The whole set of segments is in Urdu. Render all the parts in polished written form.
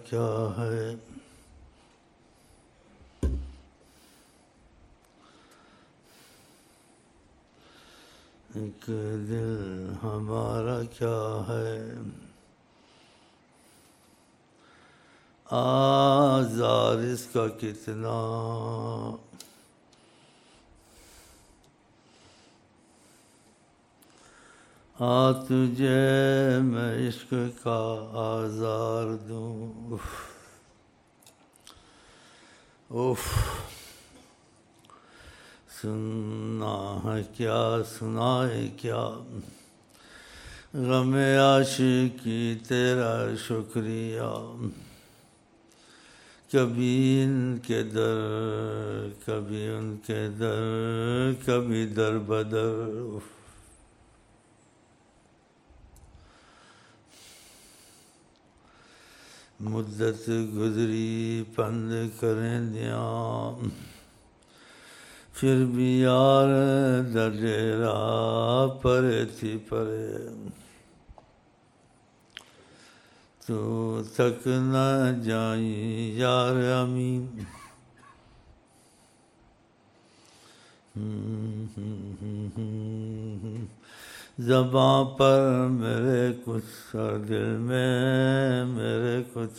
کیا ہے، ایک دل ہمارا کیا ہے، آزار اس کا کتنا، تجھے میں عشق کا آزار دوں۔ اف سننا ہے کیا، سنائے کیا، غم عاشقی تیرا شکریہ، کبھی ان کے در، کبھی ان کے در، کبھی در بدر۔ مدت گزری پند کریں دیاں، پھر بھی یار در ڈیرا پرے تھی پرے، تو تک نہ جائیں یار امین، زباں پر میرے کچھ اور دل میں میرے کچھ،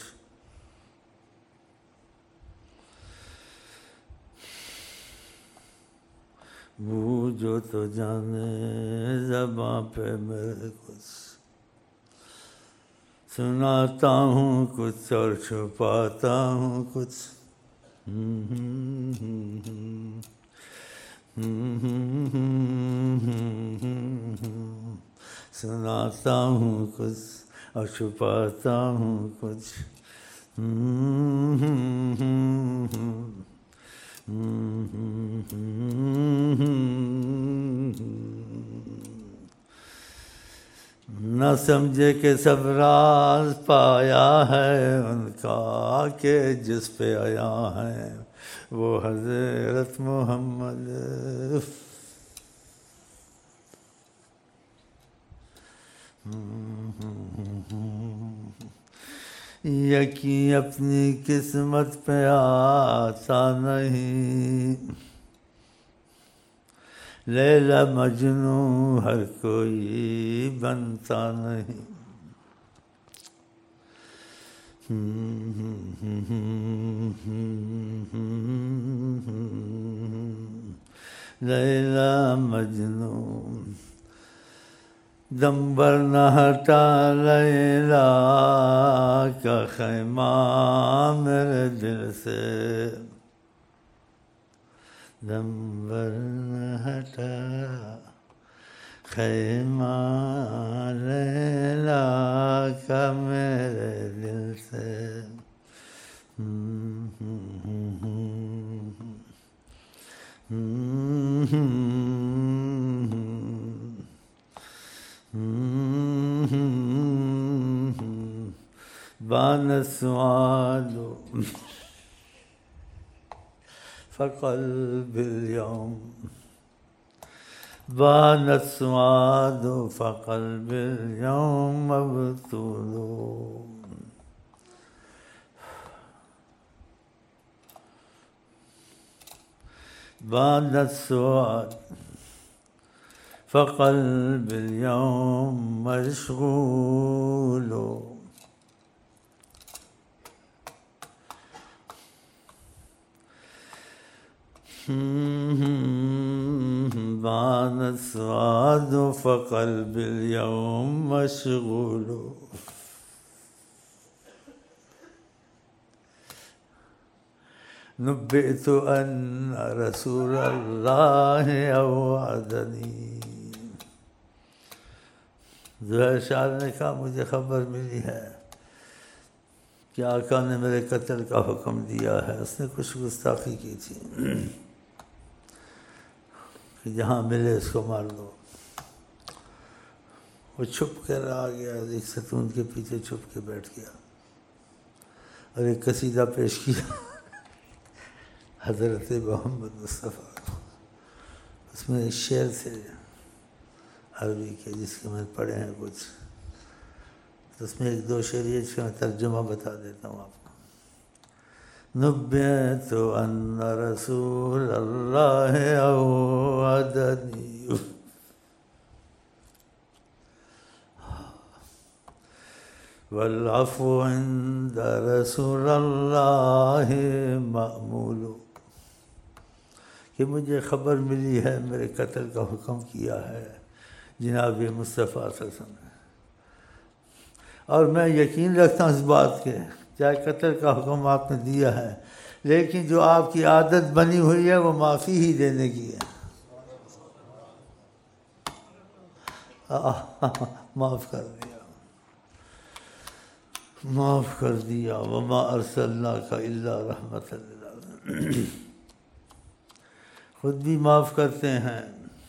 بوجھو تو جانے زباں پہ میرے کچھ، سناتا ہوں کچھ اور چھپاتا ہوں کچھ، سناتا ہوں کچھ اور چھپاتا ہوں کچھ، نہ سمجھے کہ سب راز پایا ہے ان کا، کہ جس پہ آیا ہے وہ حضرت محمد۔ یقین اپنی قسمت پہ آتا نہیں، لیلا مجنوں ہر کوئی بنتا نہیں، لیلا مجنوں دم بھر نہ ہٹا لیلا کا خیمہ میرے دل سے، دم بھر نہ ہٹا خیمہ لیلا کا میرے دل سے، بان السعاد فقلب اليوم، بان السعاد فقلب اليوم مبتول، بان السعاد فقلب اليوم مشغول، بان السعاد فقلب اليوم مشغول، نبئت ان رسول اللہ اوعدنی، زہر شاہ نے کہا مجھے خبر ملی ہے کہ آقا نے میرے قتل کا حکم دیا ہے، اس نے کچھ گستاخی کی تھی کہ جہاں ملے اس کو مار دو۔ وہ چھپ کر آ گیا، ایک ستون کے پیچھے چھپ کے بیٹھ گیا اور ایک قصیدہ پیش کیا حضرت محمد مصطفیٰ کو۔ اس میں شعر تھے عربی کے جس کے میں پڑھے ہیں کچھ، تو اس میں ایک دو شعر اس کا میں ترجمہ بتا دیتا ہوں آپ کو. نبئت ان رسول اللہ اوعدنی والعفو عند رسول اللہ مأمول، کہ مجھے خبر ملی ہے میرے قتل کا حکم کیا ہے جناب مصطفیٰ صلی اللہ علیہ وسلم نے، اور میں یقین رکھتا ہوں اس بات کے چاہے قتل کا حکم آپ نے دیا ہے لیکن جو آپ کی عادت بنی ہوئی ہے وہ معافی ہی دینے کی ہے. معاف کر دیا، معاف کر دیا. وما ارسلناک الا رحمۃ للعالمین. خود بھی معاف کرتے ہیں.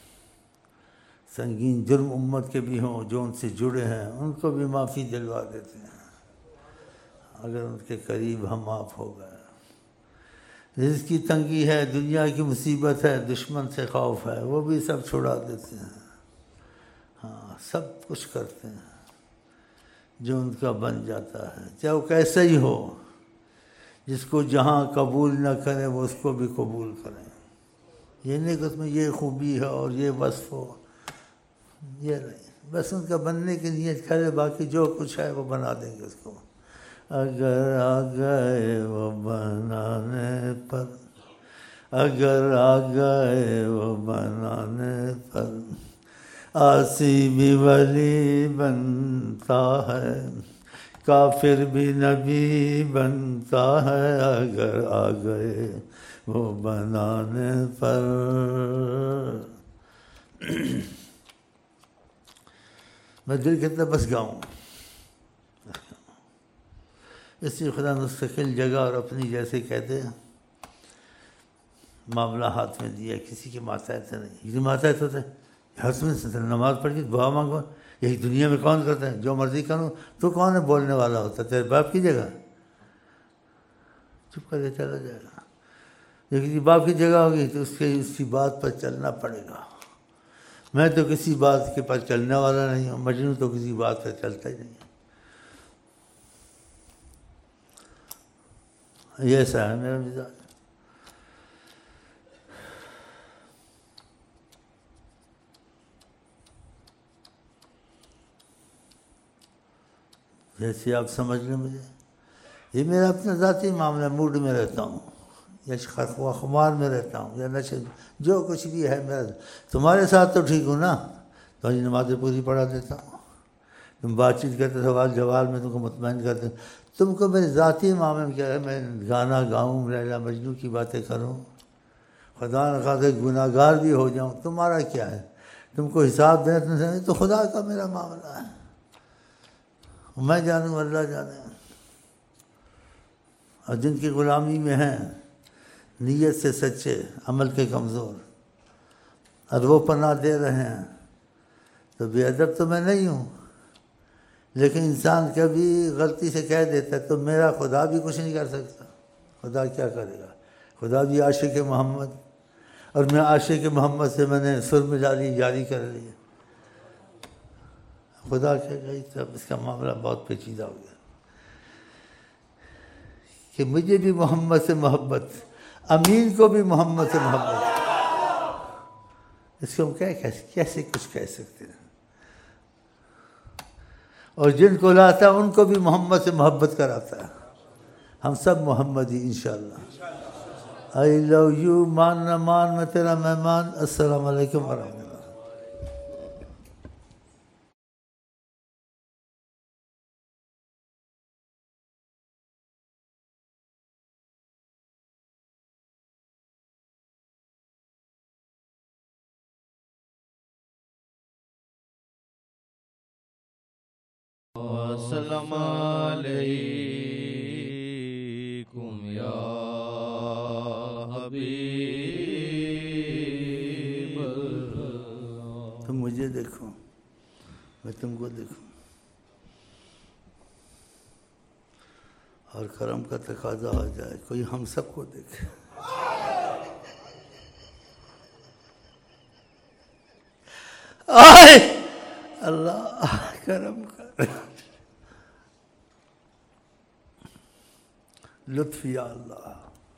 سنگین جرم امت کے بھی ہوں جو ان سے جڑے ہیں ان کو بھی معافی دلوا دیتے ہیں اگر ان کے قریب ہم معاف ہو گئے. رزق کی تنگی ہے، دنیا کی مصیبت ہے، دشمن سے خوف ہے، وہ بھی سب چھڑا دیتے ہیں. ہاں سب کچھ کرتے ہیں جو ان کا بن جاتا ہے، چاہے وہ کیسا ہی ہو. جس کو جہاں قبول نہ کرے وہ اس کو بھی قبول کریں. یہ نہیں کہ اس میں یہ خوبی ہے اور یہ وصف ہو، یہ نہیں، بس ان کا بننے کی نیت کرے، باقی جو کچھ ہے وہ بنا دیں گے اس کو. اگر آ گئے وہ بنانے پر، اگر آ گئے وہ بنانے پر، عاصی بھی ولی بنتا ہے، کافر بھی نبی بنتا ہے. اگر آ گئے وہ بنانے پر. میں دل کتنا بس گاؤں، اس لیے خدا مستقل جگہ اور اپنی جیسے کہتے ہیں معاملہ ہاتھ میں دیا، کسی کے ماتحت نہیں. کسی ماتحت ہوتا ہے ہاتھ میں نماز پڑھ کے دعا مانگو، یہی دنیا میں کون کرتا ہے؟ جو مرضی کروں. تو کون ہے بولنے والا ہوتا ہے؟ تیرے باپ کی جگہ چپ کر کے چلا جائے گا. یہ کسی باپ کی جگہ ہوگی تو اس کی بات پر چلنا پڑے گا. میں تو کسی بات کے پر چلنے والا نہیں ہوں. مجنون تو کسی بات پر چلتا ہی نہیں. یہ ایسا ہے میرا مزاج. جیسے آپ سمجھ لیں مجھے، یہ میرا اپنا ذاتی معاملہ، موڈ میں رہتا ہوں یا خمار میں رہتا ہوں یا نشے، جو کچھ بھی ہے میرا. تمہارے ساتھ تو ٹھیک ہوں نا، تو نمازیں پوری پڑھا دیتا ہوں. تم بات چیت کرتے سوال جواب میں تم کو مطمئن کرتے. تم کو میرے ذاتی معاملے میں کیا ہے؟ میں گانا گاؤں، لیلا مجنوں کی باتیں کروں، خدا نہ خواستہ گناہ گار بھی ہو جاؤں، تمہارا کیا ہے؟ تم کو حساب دینا تو خدا کا میرا معاملہ ہے. میں جانوں، اللہ جانے. اور جن کی غلامی میں ہیں، نیت سے سچے، عمل کے کمزور، اور وہ پناہ دے رہے ہیں، تو بے ادب تو میں نہیں ہوں. لیکن انسان کبھی غلطی سے کہہ دیتا ہے تو میرا خدا بھی کچھ نہیں کر سکتا. خدا کیا کرے گا؟ خدا بھی عاشق محمد، اور میں عاشق محمد سے میں نے سر ملا لی، جاری کر لی. خدا کہے گا تب اس کا معاملہ بہت پیچیدہ ہو گیا کہ مجھے بھی محمد سے محبت، امین کو بھی محمد سے محبت. اس کو ہم کیسے کچھ کہہ سکتے ہیں؟ اور جن کو لاتا ہے ان کو بھی محمد سے محبت کراتا ہے. ہم سب محمدی انشاءاللہ. I love you، مان نہ مان میں تیرا مہمان. السلام علیکم ورحمۃ اللہ. السلام علیکم یا حبیب اللہ. تم مجھے دیکھو، میں تم کو دیکھوں، اور کرم کا تقاضا ہو جائے کوئی ہم سب کو دیکھے. آئے اللہ کرم کر. لطف یا اللہ.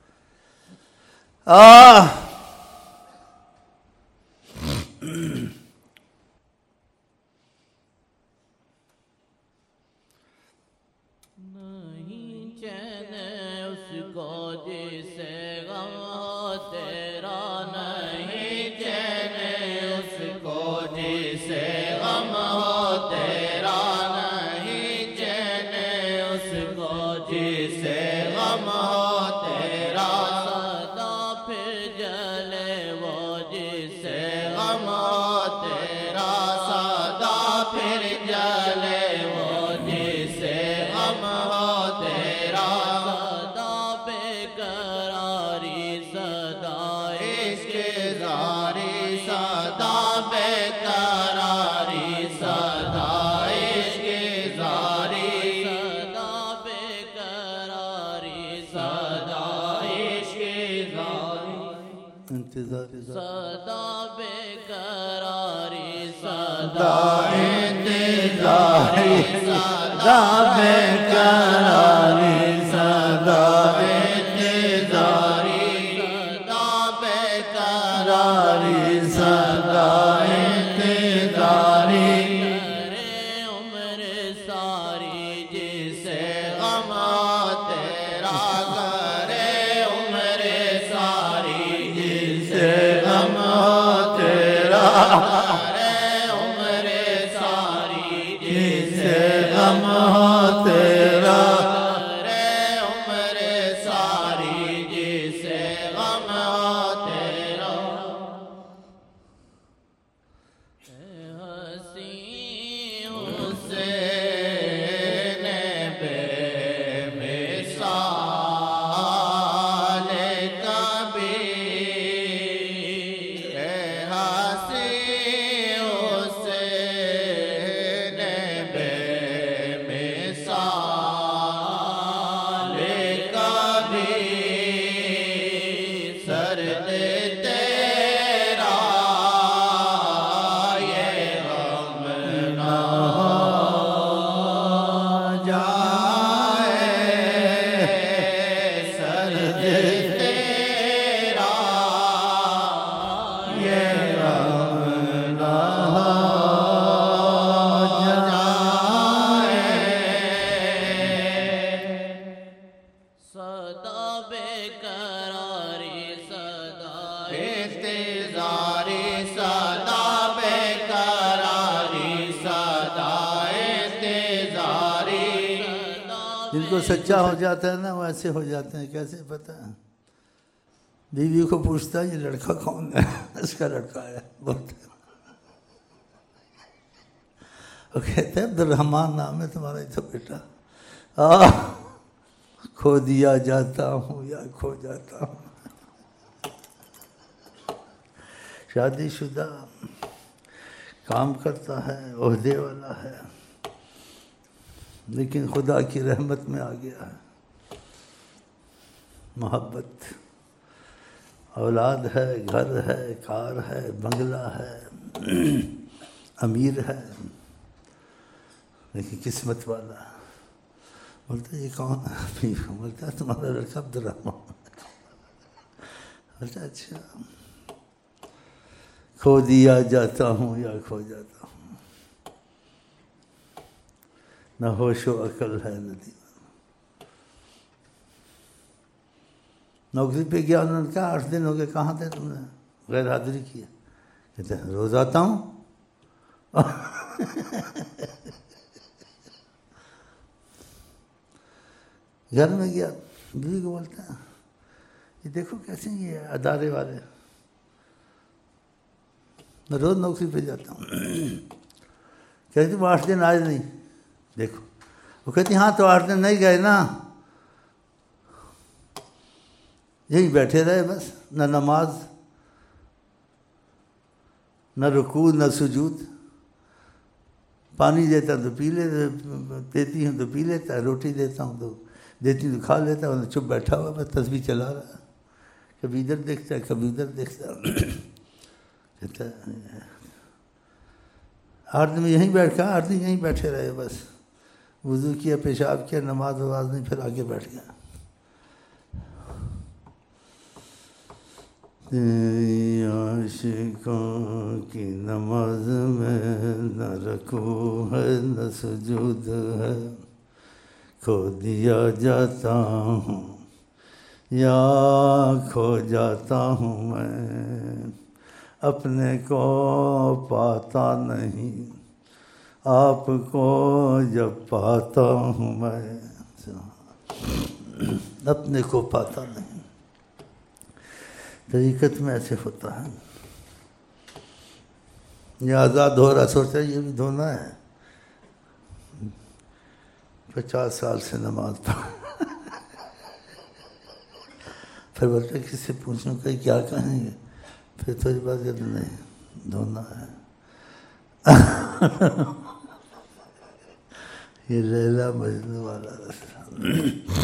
نہیں چین اس کو جسے غم ہو تیرا، نہیں چین اس کو جسے غم ہو تیرا، نہیں چین اس کو جسے غم ہو تیرا، سدا پھر جلے وہ جسے غم ہو تیرا، سدا پھر جلے وہ جسے غم ہو تیرا، سدا بے قراری سدا عشق زاری، سدا بے قراری سدا عشق زاری، سدا بے قراری سدا عشق زاری، انتظار سدا بے قراری سدا انتظاری سدا بے قراری سدا انتظاری سدا بے قراری سدا انتظاری کرے عمر ساری جسے غم ہو تیرا، کرے عمر ساری جسے غم ہو تیرا کرے عمر ساری جسے غم ہو تیرا کرے عمر ساری جسے غم ہو تیرا، اے حسین حسین بے مثال کبھی، اے حسین حسین بے مثال کبھی، سرد تیرا یہ غم نہ جائے سرد تیرا یہ غم نہ سدا بے قراری سدا انتظاری سدا بے قراری سدا انتظاری، جن کو سچا ہو جاتا ہے نا وہ ایسے ہو جاتے ہیں. کیسے پتہ ہے؟ بیوی کو پوچھتا ہے یہ لڑکا کون ہے؟ اس کا لڑکا ہے. بولتے وہ کہتے ہیں عبد الرحمن نام ہے تمہارا. تو بیٹا کھو دیا جاتا ہوں یا کھو جاتا ہوں. شادی شدہ کام کرتا ہے، عہدے والا ہے، لیکن خدا کی رحمت میں آ گیا ہے. محبت، اولاد ہے، گھر ہے، کار ہے، بنگلہ ہے، امیر ہے، لیکن قسمت والا. بولتا یہ کون ہے؟ بولتا ہے تمہارا لڑکا عبد الرحمن. بولتا اچھا. کھو دیا جاتا ہوں یا کھو جاتا ہوں، نہ ہوش و عقل ہے نہ دیوان. نوکری پہ گیا، انہوں نے کہا 8 دن ہو گئے کہاں تھے تم نے؟ غیر حاضری کیا. کہتے ہیں روز آتا ہوں. گھر میں گیا، بیوی کو بولتا ہے یہ دیکھو کیسے یہ ادارے والے، میں روز نوکری پہ جاتا ہوں. کہتی وہ 8 دن آج نہیں. دیکھو وہ کہتی ہاں تو 8 دن نہیں گئے نا، یہی بیٹھے رہے بس، نہ نماز نہ رکوع نہ سجود. پانی دیتا ہوں تو پی دیتی ہوں تو پی لیتا ہے، روٹی دیتا ہوں تو دیتی ہوں تو کھا لیتا ہے، چپ بیٹھا ہوا بس تسبیح چلا رہا ہے. کبھی ادھر دیکھتا ہے کبھی ادھر دیکھتا ہے. کہتا ہے 8 دن میں یہیں بیٹھ گیا، 8 دن یہیں بیٹھے رہے بس، وضو کیا، پیشاب کیا، نماز وماز نہیں، پھر آگے بیٹھ گیا. عاشقوں کی نماز میں نہ رکوع ہے نہ سجود ہے، کھو دیا جاتا ہوں یا کھو جاتا ہوں میں، اپنے کو پاتا نہیں، آپ کو جب پاتا ہوں میں، اپنے کو پاتا نہیں۔ طریقت میں ایسے ہوتا ہے، یہ آزاد ہو رہا، سوچا یہ بھی دھونا ہے، 50 سال سے نماز پڑھ، پھر بولتے کس سے پوچھوں کہ کیا کہیں گے، پھر تھوڑی بات کہتے نہیں دھونا ہے۔ یہ لیلا مجنوں والا رسم۔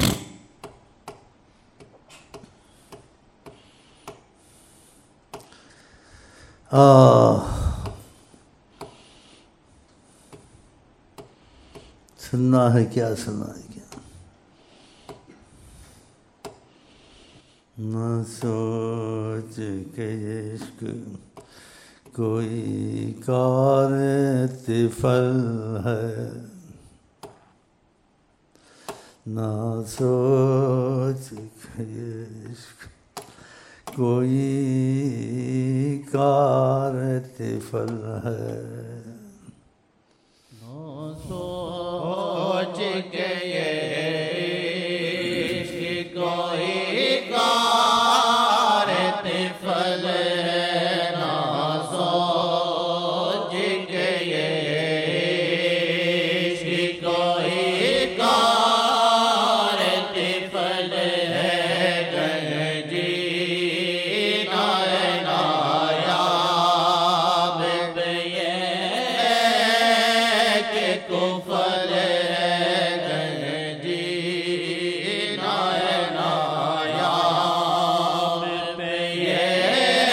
سننا ہے کیا، سنا ہے کیا، نہ سوچ کے عشق کوئی کار طفل ہے، نہ سوچ کے عشق کوئی کار طفل ہے، سوچ کے عشق کوئی کار طفل ہے، نہ سوچ کے عشق کوئی کار طفل ہے، گنجی کفل ہے، گنجی نایاب پہ یہ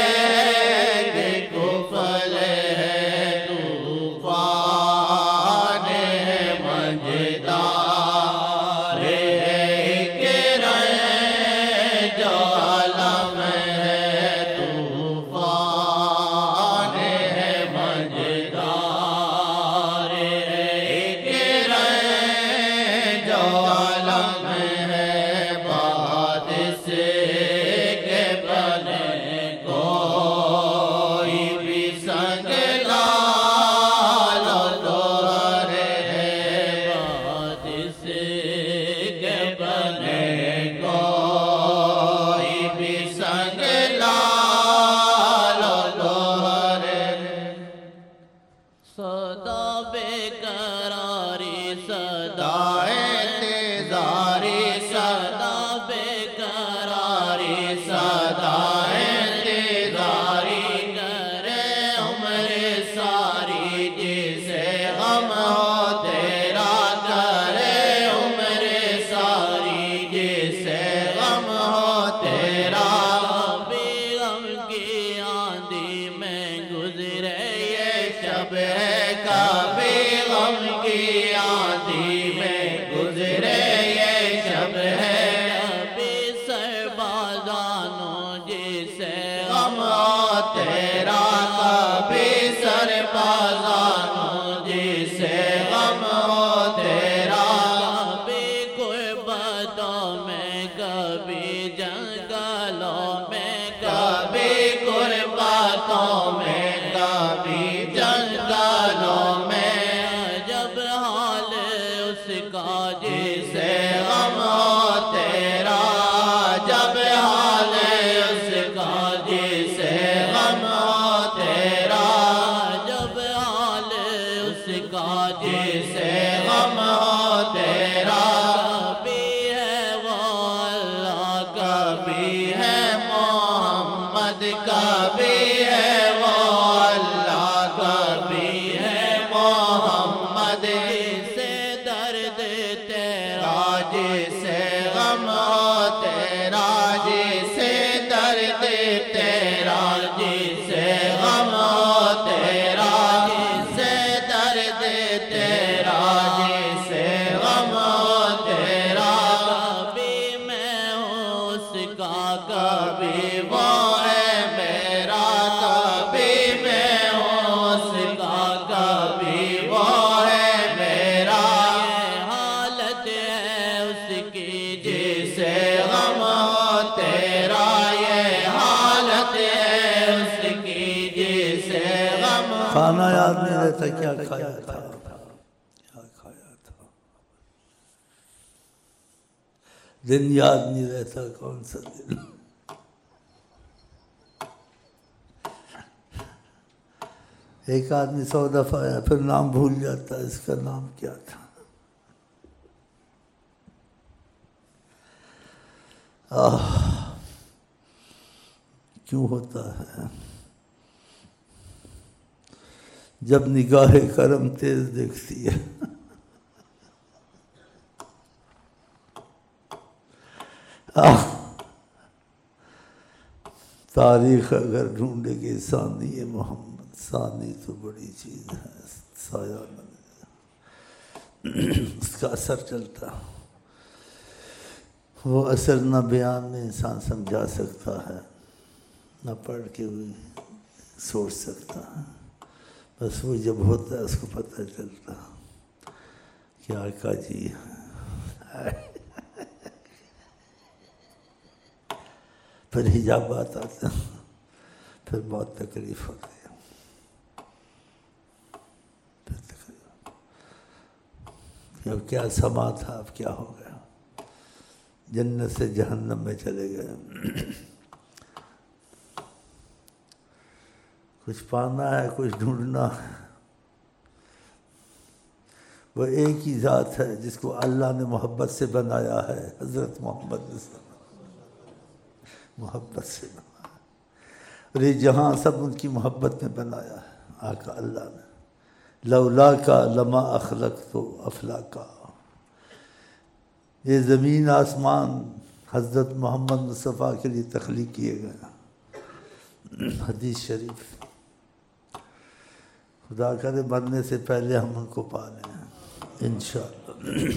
کفل ہے، طوفان مجدار ہے کہ جو عالم ہے، طوفان مجدار صدا بے قراری صدا انتظاری، صدا بے قراری صدا انتظاری، کرے عمر ساری جسے غم ہو تیرا، کرے عمر ساری جسے غم ہو تیرا، کبھی غم کی آندھی میں گزرے یہ شب ہے، کبھی غم کی آندھی میں گزرے یہ شب ہے، کبھی سربازانوں جسے غم ہو تیرا، کبھی سربازانوں جسے غم ہو تیرا، کبھی غربتوں میں کبھی جنگلوں میں، کبھی غربتوں میں کبھی جنگلوں میں، جب حال اس کا جسے غم ہو تیرا، جب حال اس کا جسے غم ہو تیرا، جب حال اس کا جسے غم ہو تیرا، کبھی ہے وہ اللہ، کبھی ہے محمد، کبھی ہے وہ اللہ، کبھی ہے محمد، جسے درد تیرا جسے غم ہو تیرا، جسے درد تیرا جسے غم ہو تیرا، جسے درد تیرا جسے غم ہو تیرا، کبھی میں ہوں اس کا، کبھی وہ اس کی جسے غم ہو تیرا یہ حالت ہے اس کی جسے غم ہو. کھانا یاد نہیں رہتا کیا کھایا تھا، کیا کھایا تھا. دن یاد نہیں رہتا کون سا دن. ایک آدمی 100 دفعہ آیا پھر نام بھول جاتا ہے، اس کا نام کیا تھا. کیوں ہوتا ہے؟ جب نگاہ کرم تیز دیکھتی ہے. تاریخ اگر ڈھونڈے گی ثانی محمد، ثانی تو بڑی چیز ہے، سایہ اس کا اثر چلتا. وہ اثر نہ بیان میں انسان سمجھا سکتا ہے، نہ پڑھ کے بھی سوچ سکتا ہے. بس وہ جب ہوتا ہے اس کو پتہ چلتا کہ آقا جی پھر حجابات آتے ہیں، پھر بہت تکلیف ہوتی ہے. پھر تکلیف اب کیا سما تھا، اب کیا ہو گیا. جنت سے جہنم میں چلے گئے. کچھ پانا ہے، کچھ ڈھونڈنا ہے. وہ ایک ہی ذات ہے جس کو اللہ نے محبت سے بنایا ہے، حضرت محمد نے محبت سے بنایا. اور یہ جہاں سب ان کی محبت میں بنایا ہے آقا اللہ نے. لولا کا لما اخلقت افلاکا. یہ زمین آسمان حضرت محمد مصطفیٰ کے لیے تخلیق کیے گئے. حدیث شریف. خدا کرے مرنے سے پہلے ہم ان کو پا لیں انشاءاللہ.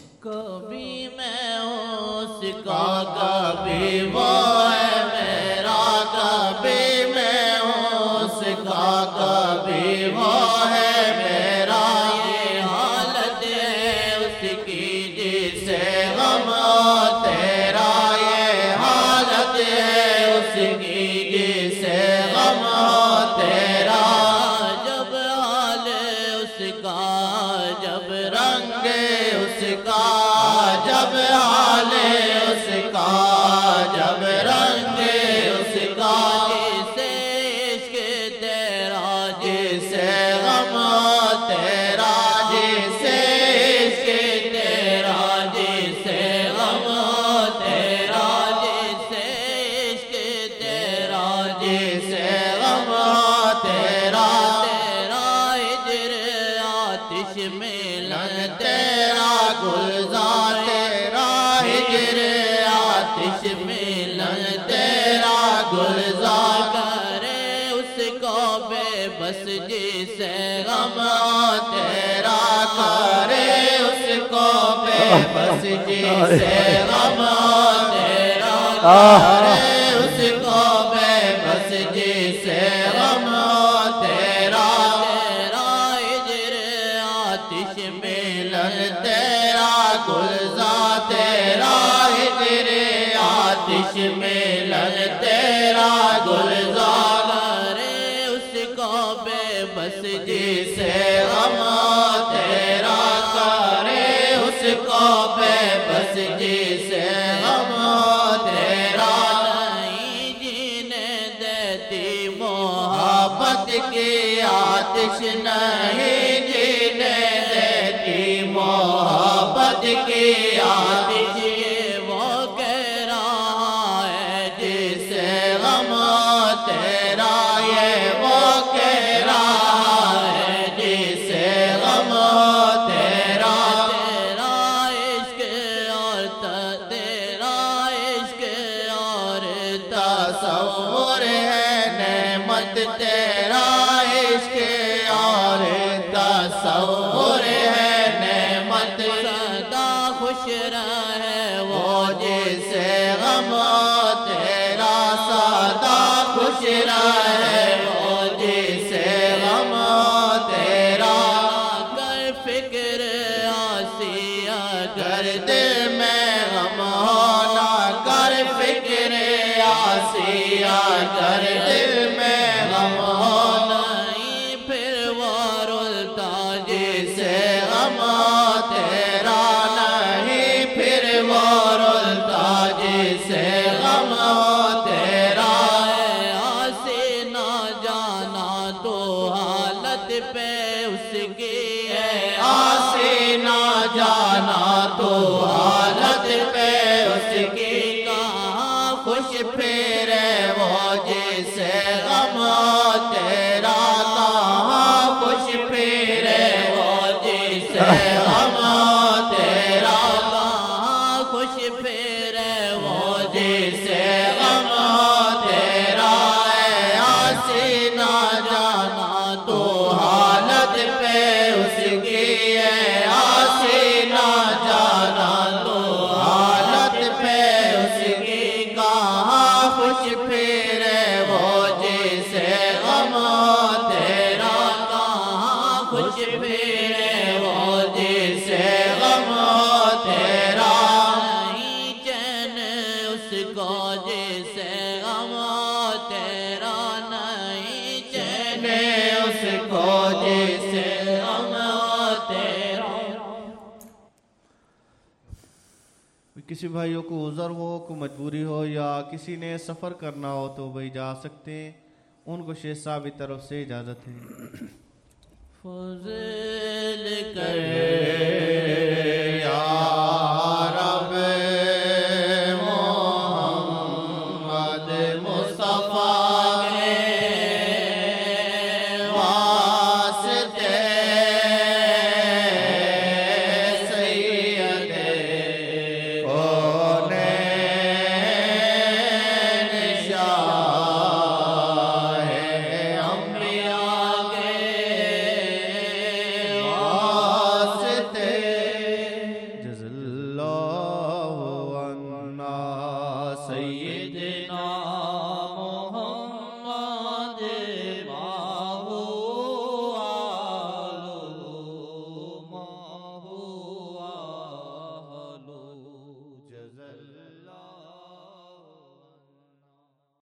کبھی میں اس کا کبھی وہ ہے میرا، کبھی میں اس کا کبھی وہ ہے میرا. یہ حالت ہے اس کی جسے غم ہو تیرا، یہ حالت ہے اس کی جسے غم ہو تیرا. جب حال اس کا، جب رنگ اس کا، جب حال اس کا، جب رنگ اس کا. جسے عشق تیرا، جسے غم تیرا، جسے عشق تیرا، جسے غم تیرا، جسے عشق تیرا، جسے غم تیرا. تیرا ہجر آتش ملن تیرا گلزار، تیرا ہجر آتش ملن تیرا گلزار. کرے اس کو بے بس جسے غم تیرا، کرے اس کو بے بس جسے غم تیرا، کرے اس کو بے بس جسے غم تیرا. تیرا ہجر آتش ملن تیرا گلزار، تیرا ہجر آتش ملن تیرا گلزار. کرے اس کو بے بس جسے غم تیرا، کرے اس کو بے بس جسے غم تیرا. نہیں جینے دیتی محبت کی آتش، نہیں جینے دیتی محبت کی آتش. یہ وہ کہہ رہا ہے جسے غم تیرا، یہ وہ کہہ رہا ہے جسے غم تیرا. تیرا عشق اور تیرا عشق اور تصور ہے نعمت، تیرا عشق اور تصور ہے نعمت. سدا خوش رہے وہ جسے غم تیرا، سدا خوش رہے وہ جسے غم تیرا. کر فکر آسی اگر دل آسیہ گر دل میں غم ہو نہیں پھر وہ رلتا جسے غم تیرا نہیں پھر وہ رلتا جسے غم تیرا آسی نہ جانا تو حالت پہ اس کی ہے آسی نہ جانا تو حالت پہ اس کی کہاں خوش پھرے وہ جسے غم تیرا کہاں خوش پھرے وہ جسے غم تیرا کہاں خوش پھرے وہ جسے غم تیرا آسی نہ جانا تو حالت پہ اس کی ہے آسی نہ جانا تو حالت پہ اس کی کہاں خوش پھرے وہ جسے غم تیرا کہاں خوش پھرے وہ جسے غم تیرا نہیں چین اس کو جسے غم تیرا نہیں چین اس کو جسے غم تیرا کسی بھائیوں کو عذر ہو کو مجبوری ہو یا کسی نے سفر کرنا ہو تو بھائی جا سکتے ہیں ان کو شیخ صاحب کی طرف سے اجازت ہے فضل کر